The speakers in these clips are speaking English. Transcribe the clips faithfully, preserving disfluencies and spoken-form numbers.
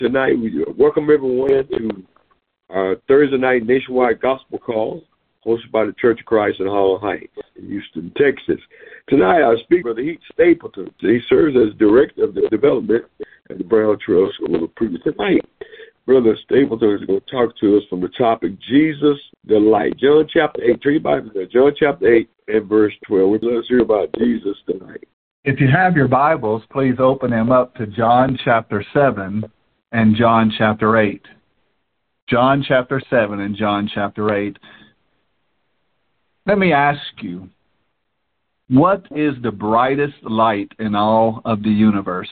Tonight, we welcome everyone to our Thursday night nationwide gospel call, hosted by the Church of Christ in Harlem Heights, in Houston, Texas. Tonight, our speaker, Brother Heath Stapleton. He serves as Director of the Development at the Brown Trail School of Preaching. Tonight, Brother Stapleton is going to talk to us from the topic, Jesus the Light. John chapter eight, turn your Bible there. John chapter eight and verse twelve. Let's hear about Jesus tonight. If you have your Bibles, please open them up to John chapter seven and John chapter eight. John chapter seven and John chapter eight. Let me ask you, what is the brightest light in all of the universe?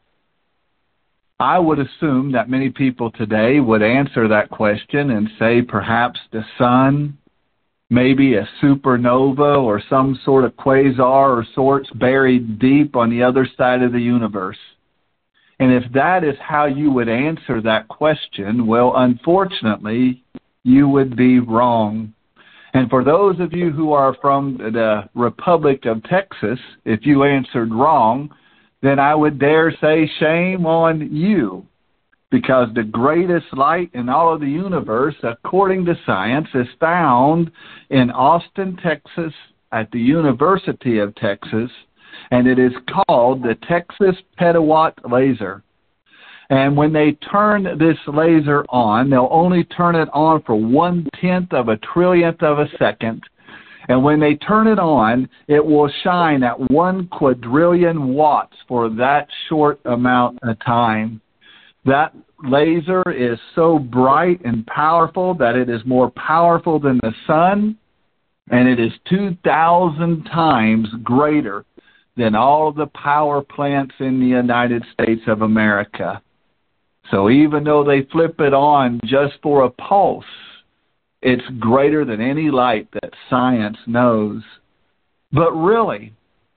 I would assume that many people today would answer that question and say perhaps the sun, maybe a supernova or some sort of quasar or sorts buried deep on the other side of the universe. And if that is how you would answer that question, well, unfortunately, you would be wrong. And for those of you who are from the Republic of Texas, if you answered wrong, then I would dare say shame on you. Because the greatest light in all of the universe, according to science, is found in Austin, Texas, at the University of Texas, and it is called the Texas Petawatt Laser. And when they turn this laser on, they'll only turn it on for one-tenth of a trillionth of a second. And when they turn it on, it will shine at one quadrillion watts for that short amount of time. That laser is so bright and powerful that it is more powerful than the sun, and it is two thousand times greater than all of the power plants in the United States of America. So even though they flip it on just for a pulse, it's greater than any light that science knows. But really,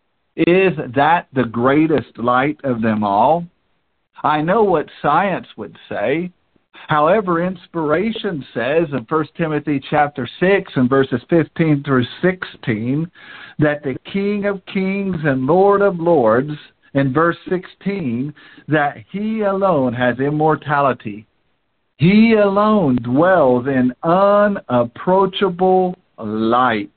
is that the greatest light of them all? I know what science would say. However, inspiration says in First Timothy chapter six and verses fifteen through sixteen that the King of Kings and Lord of Lords, in verse sixteen, that he alone has immortality. He alone dwells in unapproachable light.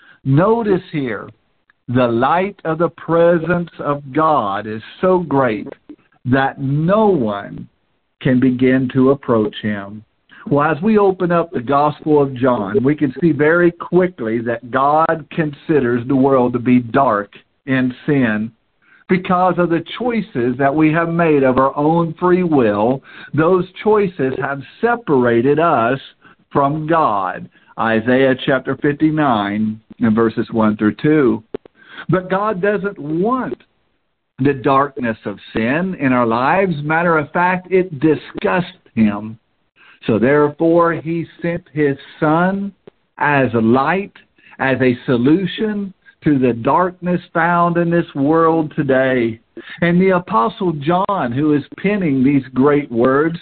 Notice here, the light of the presence of God is so great that no one can begin to approach him. Well, as we open up the Gospel of John, we can see very quickly that God considers the world to be dark in sin. Because of the choices that we have made of our own free will, those choices have separated us from God. Isaiah chapter fifty-nine and verses one through two. But God doesn't want the darkness of sin in our lives. Matter of fact, it disgusts him. So therefore, he sent his Son as a light, as a solution to the darkness found in this world today. And the Apostle John, who is penning these great words,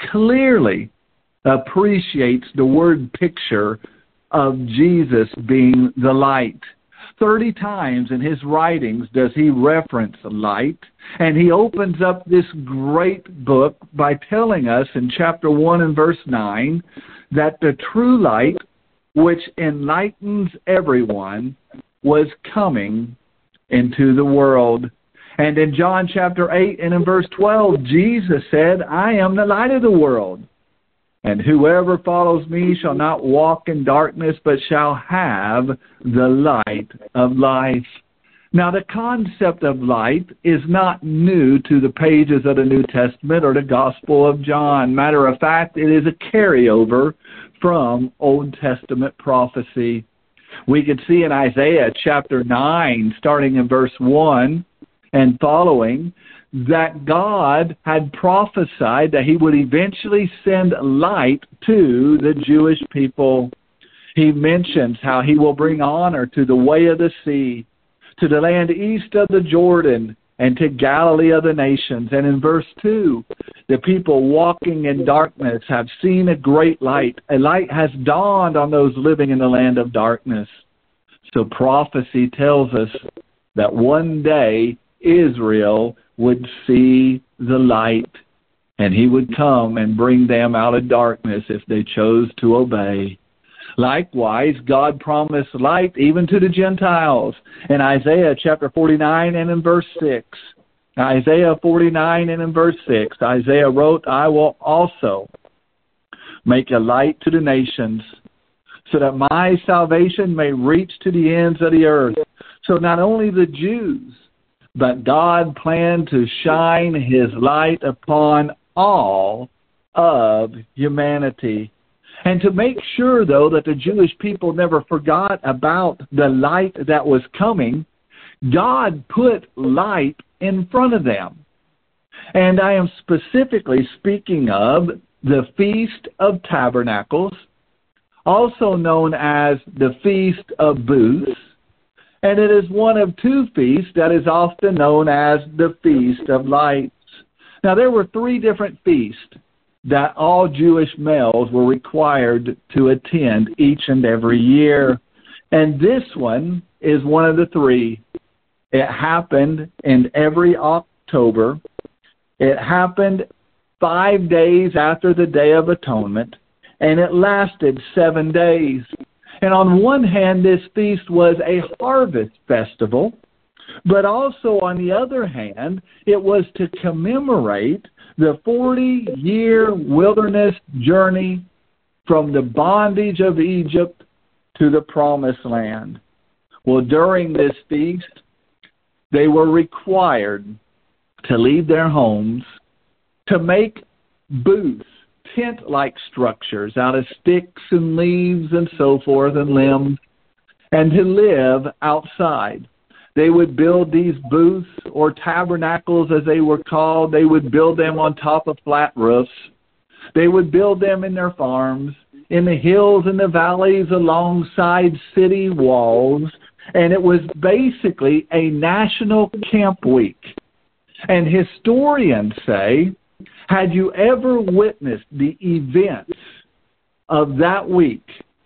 clearly appreciates the word picture of Jesus being the light. Thirty times in his writings does he reference light, and he opens up this great book by telling us in chapter one and verse nine that the true light, which enlightens everyone, was coming into the world. And in John chapter eight and in verse twelve, Jesus said, I am the light of the world. And whoever follows me shall not walk in darkness, but shall have the light of life. Now, the concept of light is not new to the pages of the New Testament or the Gospel of John. Matter of fact, it is a carryover from Old Testament prophecy. We can see in Isaiah chapter nine, starting in verse one and following, that God had prophesied that he would eventually send light to the Jewish people. He mentions how he will bring honor to the way of the sea, to the land east of the Jordan, and to Galilee of the nations. And in verse two, the people walking in darkness have seen a great light. A light has dawned on those living in the land of darkness. So prophecy tells us that one day Israel would see the light. and he would come and bring them out of darkness if they chose to obey. Likewise, God promised light even to the Gentiles in Isaiah chapter forty-nine and in verse six. Isaiah forty-nine and in verse six, Isaiah wrote, I will also make a light to the nations, so that my salvation may reach to the ends of the earth. So not only the Jews, but God planned to shine his light upon all of humanity. And to make sure, though, that the Jewish people never forgot about the light that was coming, God put light in front of them. And I am specifically speaking of the Feast of Tabernacles, also known as the Feast of Booths, and it is one of two feasts that is often known as the Feast of Lights. Now, there were three different feasts that all Jewish males were required to attend each and every year. And this one is one of the three. It happened in every October. It happened five days after the Day of Atonement, and it lasted seven days. And on one hand, this feast was a harvest festival, but also on the other hand, it was to commemorate the forty-year wilderness journey from the bondage of Egypt to the Promised Land. Well, during this feast, they were required to leave their homes, to make booths, tent-like structures out of sticks and leaves and so forth and limbs, and to live outside. They would build these booths, or tabernacles as they were called. They would build them on top of flat roofs. They would build them in their farms, in the hills and the valleys alongside city walls, and it was basically a national camp week. And historians say, had you ever witnessed the events of that week,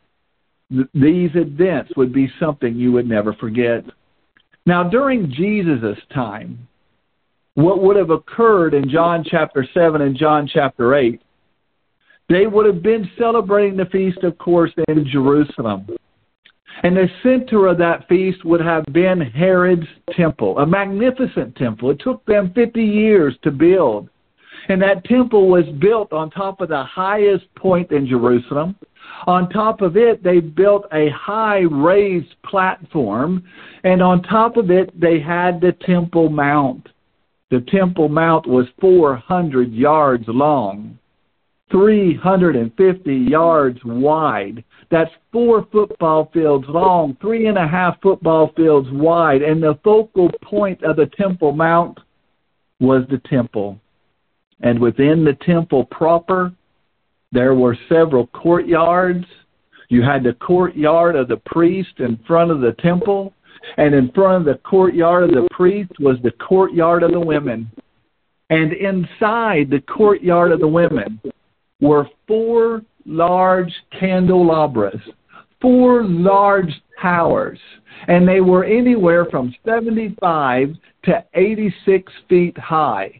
th- these events would be something you would never forget. Now, during Jesus' time, what would have occurred in John chapter seven and John chapter eight, they would have been celebrating the feast, of course, in Jerusalem. And the center of that feast would have been Herod's temple, a magnificent temple. It took them fifty years to build. And that temple was built on top of the highest point in Jerusalem. On top of it, they built a high raised platform, and on top of it, they had the Temple Mount. The Temple Mount was four hundred yards long, three hundred fifty yards wide. That's four football fields long, three and a half football fields wide, and the focal point of the Temple Mount was the temple. And within the temple proper, there were several courtyards. You had the courtyard of the priest in front of the temple, and in front of the courtyard of the priest was the courtyard of the women. And inside the courtyard of the women were four large candelabras, four large towers, and they were anywhere from seventy-five to eighty-six feet high,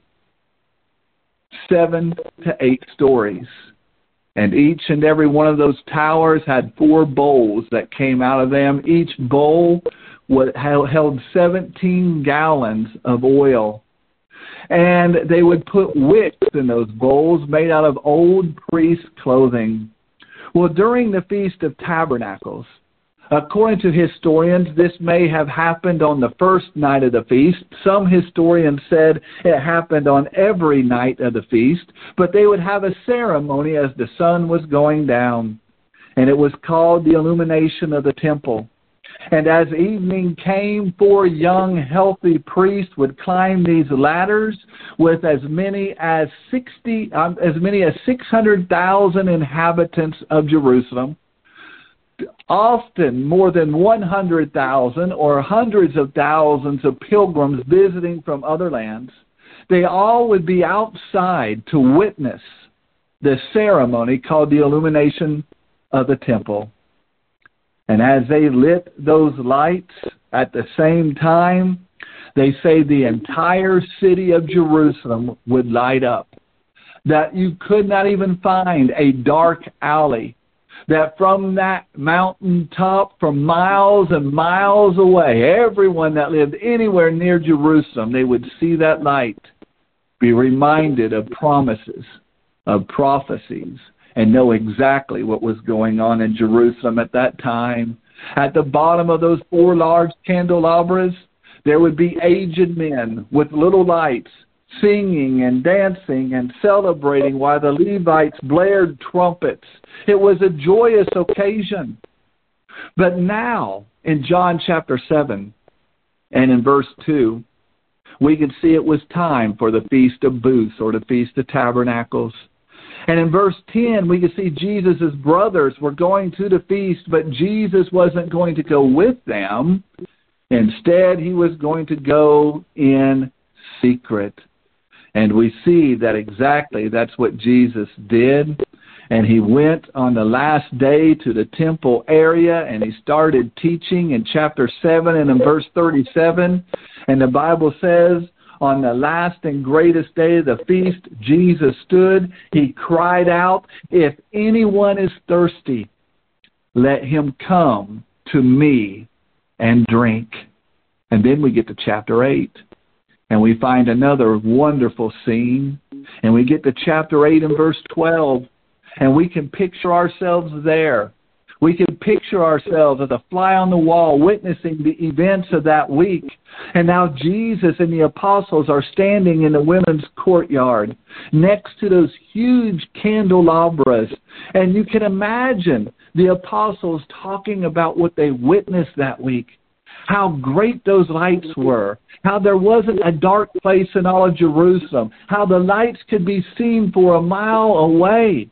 seven to eight stories. And each and every one of those towers had four bowls that came out of them. Each bowl held seventeen gallons of oil. And they would put wicks in those bowls made out of old priest clothing. Well, during the Feast of Tabernacles, according to historians, this may have happened on the first night of the feast. Some historians said it happened on every night of the feast, but they would have a ceremony as the sun was going down, and it was called the illumination of the temple. And as evening came, four young, healthy priests would climb these ladders with as many as sixty, um, as many as six hundred thousand inhabitants of Jerusalem. Often more than one hundred thousand or hundreds of thousands of pilgrims visiting from other lands. They all would be outside to witness the ceremony called the illumination of the temple. And as they lit those lights at the same time, they say the entire city of Jerusalem would light up. that you could not even find a dark alley, that from that mountaintop, from miles and miles away, everyone that lived anywhere near Jerusalem, they would see that light, be reminded of promises, of prophecies, and know exactly what was going on in Jerusalem at that time. At the bottom of those four large candelabras, there would be aged men with little lights, singing and dancing and celebrating while the Levites blared trumpets. It was a joyous occasion. But now, in John chapter seven and in verse two, we can see it was time for the Feast of Booths, or the Feast of Tabernacles. And in verse ten, we can see Jesus' brothers were going to the feast, but Jesus wasn't going to go with them. Instead, he was going to go in secret. And we see that exactly that's what Jesus did. And he went on the last day to the temple area, and he started teaching in chapter seven and in verse thirty-seven. And the Bible says, on the last and greatest day of the feast, Jesus stood. He cried out, "If anyone is thirsty, let him come to me and drink." And then we get to chapter eight. And we find another wonderful scene. And we get to chapter eight and verse twelve. And we can picture ourselves there. We can picture ourselves as a fly on the wall witnessing the events of that week. And now Jesus and the apostles are standing in the women's courtyard next to those huge candelabras. And you can imagine the apostles talking about what they witnessed that week. How great those lights were. How there wasn't a dark place in all of Jerusalem. How the lights could be seen for a mile away.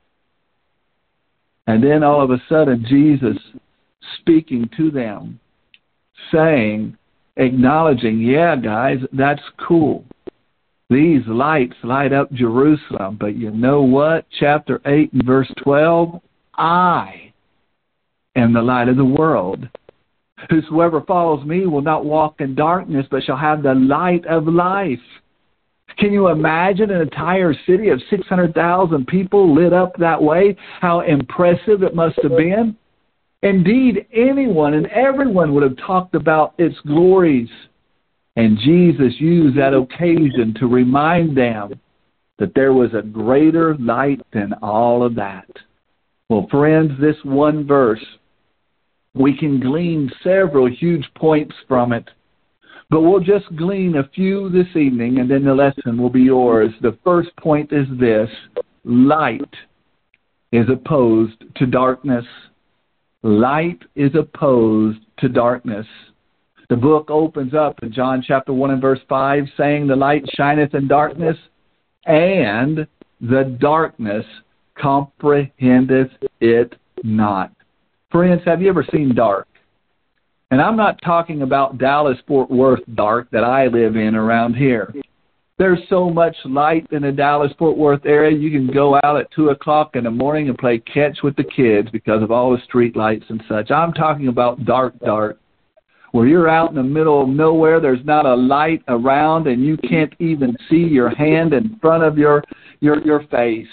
And then all of a sudden, Jesus speaking to them, saying, acknowledging, yeah, guys, that's cool. These lights light up Jerusalem. But you know what? Chapter eight and verse twelve, I am the light of the world. Whosoever follows me will not walk in darkness, but shall have the light of life. Can you imagine an entire city of six hundred thousand people lit up that way? How impressive it must have been. Indeed, anyone and everyone would have talked about its glories. And Jesus used that occasion to remind them that there was a greater light than all of that. Well, friends, this one verse, we can glean several huge points from it. But we'll just glean a few this evening, and then the lesson will be yours. The first point is this: light is opposed to darkness. Light is opposed to darkness. The book opens up in John chapter one and verse five, saying, "The light shineth in darkness, and the darkness comprehendeth it not." Friends, have you ever seen dark? And I'm not talking about Dallas-Fort Worth dark that I live in around here. There's so much light in the Dallas-Fort Worth area, you can go out at two o'clock in the morning and play catch with the kids because of all the street lights and such. I'm talking about dark, dark, where you're out in the middle of nowhere, there's not a light around, and you can't even see your hand in front of your, your, your face.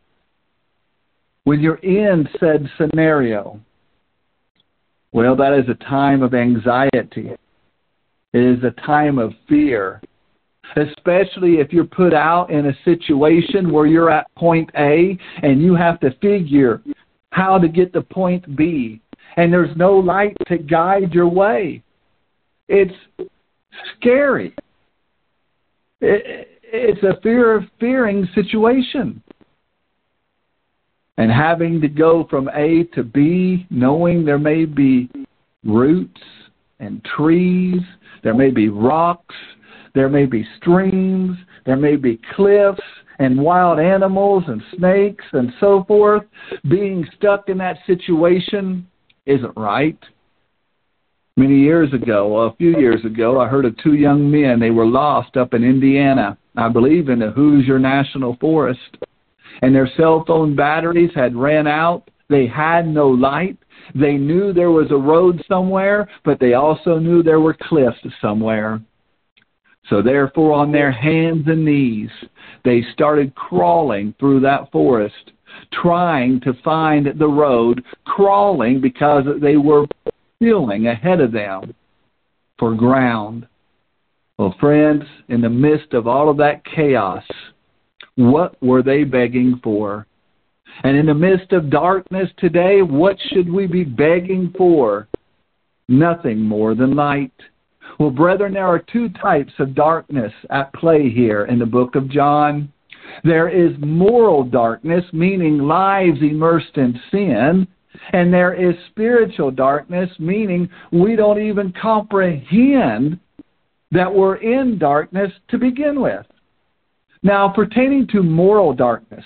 When you're in said scenario, well, that is a time of anxiety. It is a time of fear, especially if you're put out in a situation where you're at point A and you have to figure how to get to point B, and there's no light to guide your way. It's scary. It, it's a fear-fearing situation. And having to go from A to B, knowing there may be roots and trees, there may be rocks, there may be streams, there may be cliffs and wild animals and snakes and so forth, being stuck in that situation isn't right. Many years ago, a few years ago, I heard of two young men. They were lost up in Indiana, I believe in the Hoosier National Forest. And their cell phone batteries had ran out. They had no light. They knew there was a road somewhere, but they also knew there were cliffs somewhere. So therefore, on their hands and knees, they started crawling through that forest, trying to find the road, crawling because they were feeling ahead of them for ground. Well, friends, in the midst of all of that chaos, what were they begging for? And in the midst of darkness today, what should we be begging for? Nothing more than light. Well, brethren, there are two types of darkness at play here in the book of John. There is moral darkness, meaning lives immersed in sin, and there is spiritual darkness, meaning we don't even comprehend that we're in darkness to begin with. Now, pertaining to moral darkness,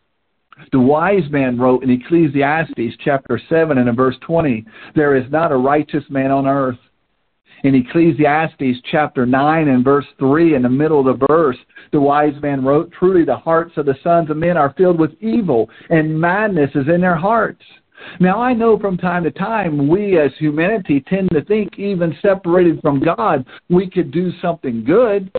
the wise man wrote in Ecclesiastes chapter seven and in verse twenty, there is not a righteous man on earth. In Ecclesiastes chapter nine and verse three, in the middle of the verse, the wise man wrote, truly the hearts of the sons of men are filled with evil, and madness is in their hearts. Now, I know from time to time, we as humanity tend to think, even separated from God, we could do something good.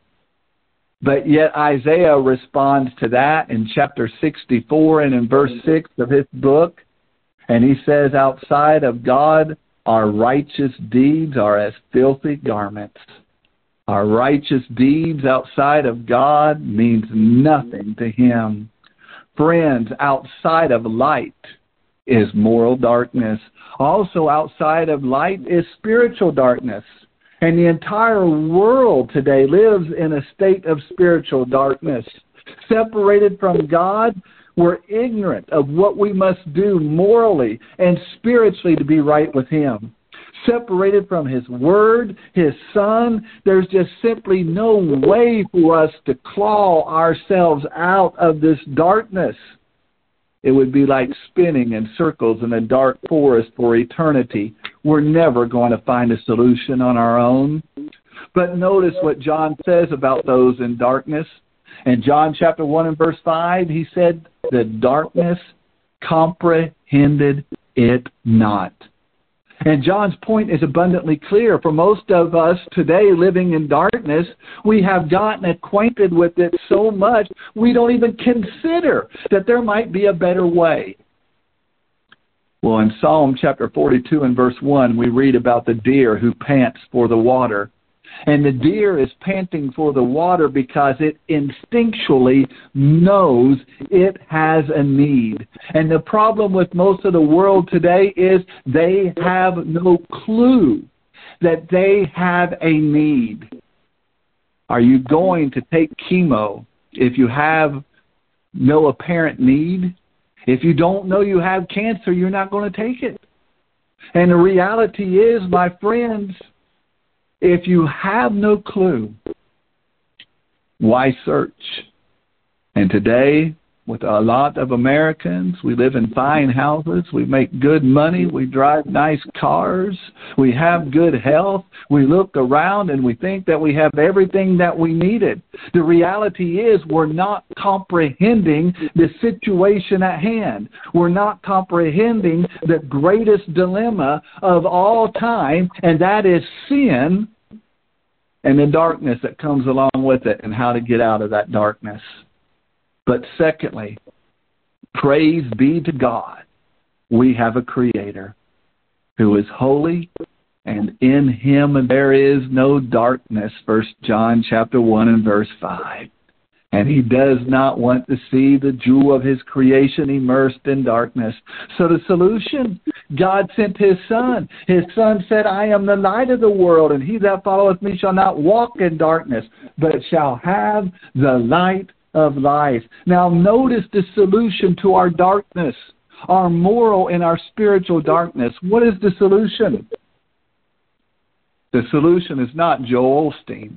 But yet Isaiah responds to that in chapter sixty-four and in verse six of his book. And he says, outside of God, our righteous deeds are as filthy garments. Our righteous deeds outside of God means nothing to him. Friends, outside of light is moral darkness. Also outside of light is spiritual darkness. And the entire world today lives in a state of spiritual darkness. Separated from God, we're ignorant of what we must do morally and spiritually to be right with him. Separated from his word, his son, there's just simply no way for us to claw ourselves out of this darkness. It would be like spinning in circles in a dark forest for eternity. We're never going to find a solution on our own. But notice what John says about those in darkness. In John chapter one and verse five, he said, the darkness comprehended it not. And John's point is abundantly clear. For most of us today living in darkness, we have gotten acquainted with it so much we don't even consider that there might be a better way. Well, in Psalm chapter forty-two and verse one, we read about the deer who pants for the water. And the deer is panting for the water because it instinctually knows it has a need. And the problem with most of the world today is they have no clue that they have a need. Are you going to take chemo if you have no apparent need? If you don't know you have cancer, you're not going to take it. And the reality is, my friends, if you have no clue, why search? And today, with a lot of Americans, we live in fine houses, we make good money, we drive nice cars, we have good health, we look around and we think that we have everything that we needed. The reality is we're not comprehending the situation at hand. We're not comprehending the greatest dilemma of all time, and that is sin and the darkness that comes along with it and how to get out of that darkness. But secondly, praise be to God, we have a Creator who is holy, and in Him there is no darkness, First John chapter one and verse five. And He does not want to see the jewel of His creation immersed in darkness. So the solution, God sent His Son. His Son said, I am the light of the world, and he that followeth me shall not walk in darkness, but shall have the light of life. Now notice the solution to our darkness, our moral and our spiritual darkness. What is the solution? The solution is not Joel Osteen.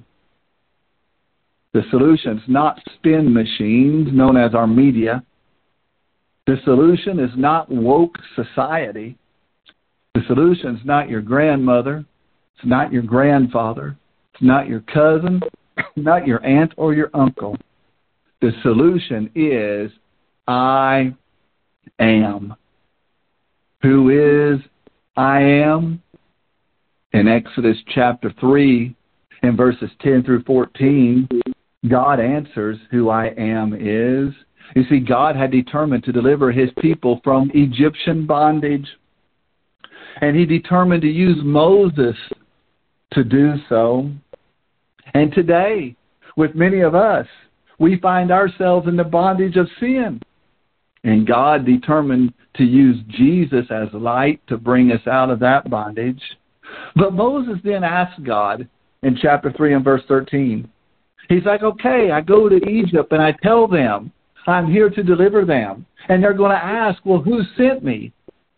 The solution is not spin machines known as our media. The solution is not woke society. The solution is not your grandmother. It's not your grandfather. It's not your cousin, not your aunt or your uncle. The solution is I am. Who is I am? In Exodus chapter three, In verses ten through fourteen, God answers who I am is. You see, God had determined to deliver his people from Egyptian bondage. And he determined to use Moses to do so. And today, with many of us, we find ourselves in the bondage of sin. And God determined to use Jesus as light to bring us out of that bondage. But Moses then asked God in chapter three and verse thirteen. He's like, okay, I go to Egypt and I tell them I'm here to deliver them. And they're going to ask, well, who sent me?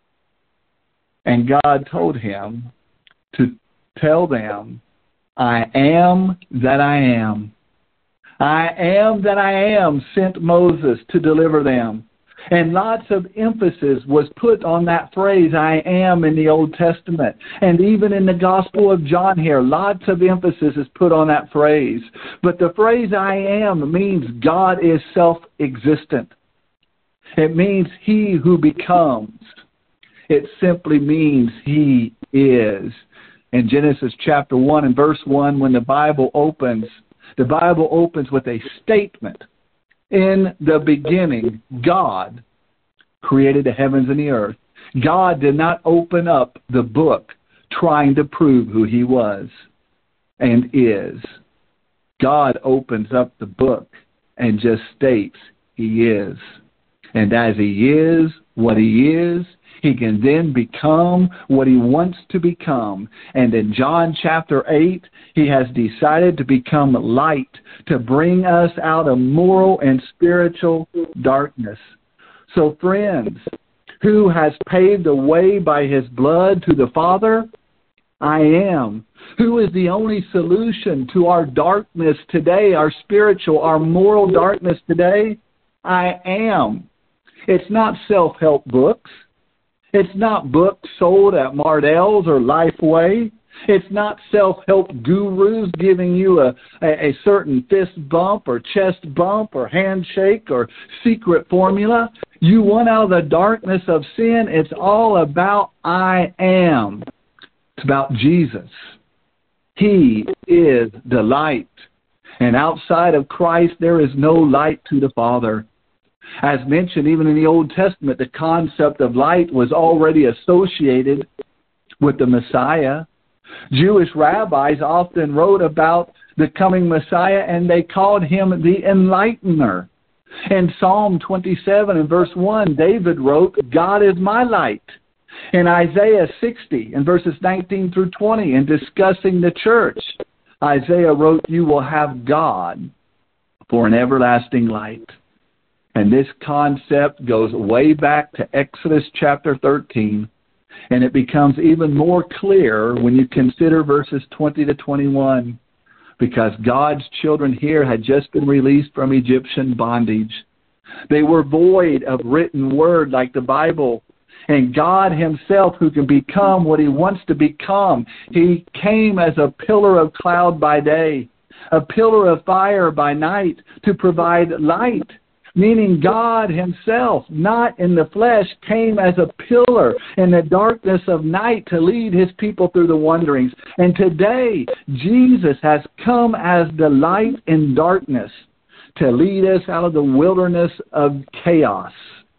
And God told him to tell them, I am that I am. I am that I am sent Moses to deliver them. And lots of emphasis was put on that phrase, I am, in the Old Testament. And even in the Gospel of John here, lots of emphasis is put on that phrase. But the phrase I am means God is self-existent. It means he who becomes. It simply means he is. In Genesis chapter one and verse one, when the Bible opens, the Bible opens with a statement. In the beginning, God created the heavens and the earth. God did not open up the book trying to prove who he was and is. God opens up the book and just states he is. And as he is what he is, he can then become what he wants to become. And in John chapter eight, he has decided to become light, to bring us out of moral and spiritual darkness. So friends, who has paved the way by his blood to the Father? I am. Who is the only solution to our darkness today, our spiritual, our moral darkness today? I am. It's not self-help books. It's not books sold at Mardell's or Lifeway. It's not self-help gurus giving you a, a, a certain fist bump or chest bump or handshake or secret formula. You want out of the darkness of sin, it's all about I am. It's about Jesus. He is the light. And outside of Christ, there is no light to the Father. As mentioned, even in the Old Testament, the concept of light was already associated with the Messiah. Jewish rabbis often wrote about the coming Messiah, and they called him the Enlightener. In Psalm twenty-seven and verse one, David wrote, God is my light. In Isaiah sixty and verses nineteen through twenty, in discussing the church, Isaiah wrote, you will have God for an everlasting light. And this concept goes way back to Exodus chapter thirteen. And it becomes even more clear when you consider verses twenty to twenty-one. Because God's children here had just been released from Egyptian bondage. They were void of written word like the Bible. And God himself, who can become what he wants to become, he came as a pillar of cloud by day, a pillar of fire by night to provide light. Meaning God himself, not in the flesh, came as a pillar in the darkness of night to lead his people through the wanderings. And today, Jesus has come as the light in darkness to lead us out of the wilderness of chaos,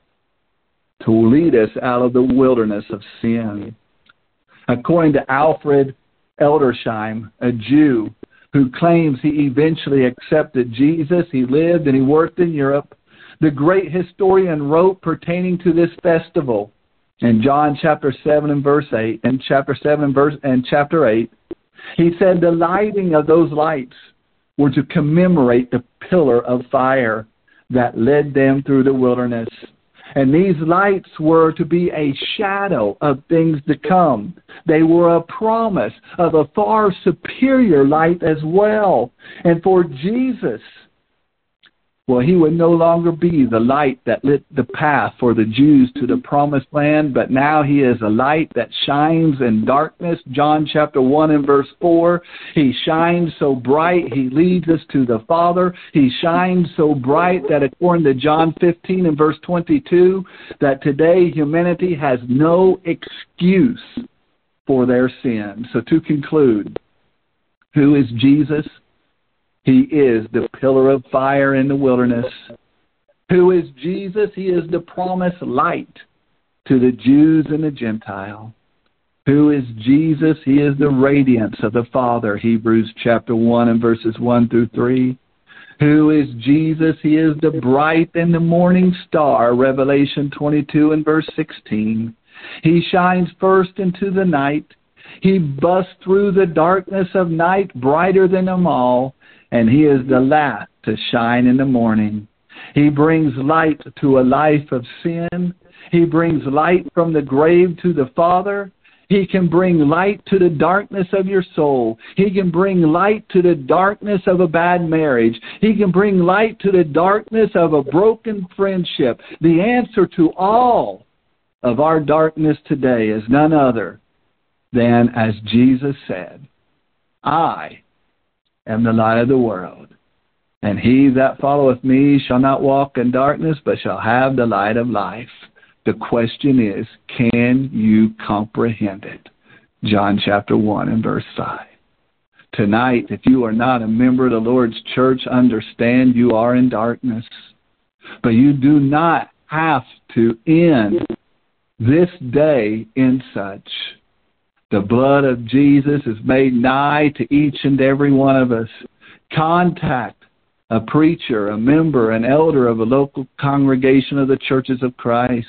to lead us out of the wilderness of sin. According to Alfred Eldersheim, a Jew who claims he eventually accepted Jesus, he lived and he worked in Europe, the great historian wrote pertaining to this festival in John chapter seven and verse eight, and chapter seven and verse and chapter eight, he said the lighting of those lights were to commemorate the pillar of fire that led them through the wilderness. And these lights were to be a shadow of things to come. They were a promise of a far superior light as well. And for Jesus, well, he would no longer be the light that lit the path for the Jews to the promised land, but now he is a light that shines in darkness. John chapter one and verse four, he shines so bright, he leads us to the Father. He shines so bright that according to John fifteen and verse twenty-two, that today humanity has no excuse for their sin. So to conclude, Who is Jesus? He is the pillar of fire in the wilderness. Who is Jesus? He is the promised light to the Jews and the Gentile. Who is Jesus? He is the radiance of the Father, Hebrews chapter one and verses one through three. Who is Jesus? He is the bright and the morning star, Revelation twenty-two and verse sixteen. He shines first into the night. He busts through the darkness of night brighter than them all, and he is the last to shine in the morning. He brings light to a life of sin. He brings light from the grave to the Father. He can bring light to the darkness of your soul. He can bring light to the darkness of a bad marriage. He can bring light to the darkness of a broken friendship. The answer to all of our darkness today is none other than, as Jesus said, I am the light of the world, and he that followeth me shall not walk in darkness, but shall have the light of life. The question is, can you comprehend it? John chapter one and verse five. Tonight, if you are not a member of the Lord's church, understand you are in darkness. But you do not have to end this day in such. The blood of Jesus is made nigh to each and every one of us. Contact a preacher, a member, an elder of a local congregation of the Churches of Christ.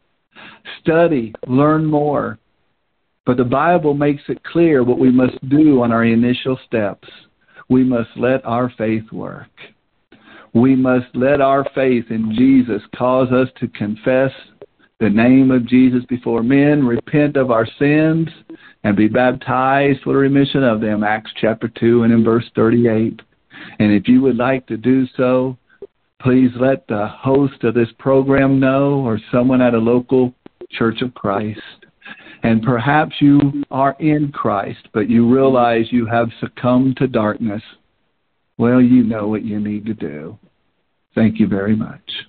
Study, learn more. But the Bible makes it clear what we must do on our initial steps. We must let our faith work. We must let our faith in Jesus cause us to confess the name of Jesus before men, repent of our sins, and be baptized for the remission of them, Acts chapter two and in verse thirty-eight. And if you would like to do so, please let the host of this program know, or someone at a local Church of Christ. And perhaps you are in Christ, but you realize you have succumbed to darkness. Well, you know what you need to do. Thank you very much.